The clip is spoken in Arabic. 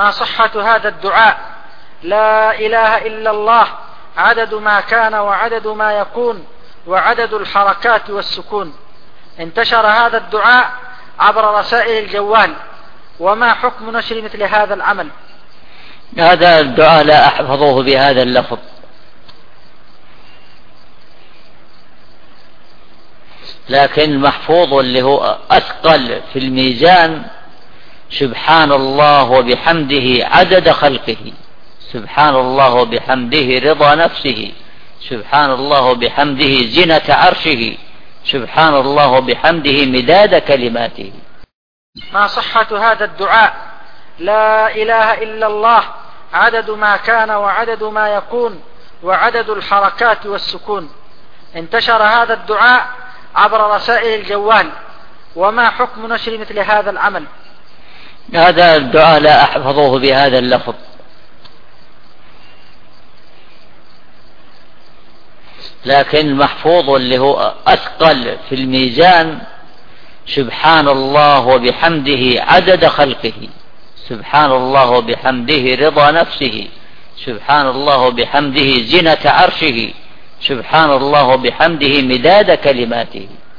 ما صحة هذا الدعاء؟ لا إله إلا الله عدد ما كان وعدد ما يكون وعدد الحركات والسكون. انتشر هذا الدعاء عبر رسائل الجوال، وما حكم نشر مثل هذا العمل؟ هذا الدعاء لا أحفظه بهذا اللفظ، لكن محفوظ اللي هو أثقل في الميزان: سبحان الله وبحمده عدد خلقه، سبحان الله وبحمده رضا نفسه، سبحان الله وبحمده زنة عرشه، سبحان الله وبحمده مداد كلماته. ما صحة هذا الدعاء؟ لا إله إلا الله عدد ما كان وعدد ما يكون وعدد الحركات والسكون. انتشر هذا الدعاء عبر رسائل الجوال، وما حكم نشر مثل هذا العمل؟ هذا الدعاء لا أحفظه بهذا اللفظ، لكن محفوظ اللي هو أثقل في الميزان: سبحان الله وبحمده عدد خلقه، سبحان الله وبحمده رضا نفسه، سبحان الله وبحمده زنة عرشه، سبحان الله وبحمده مداد كلماته.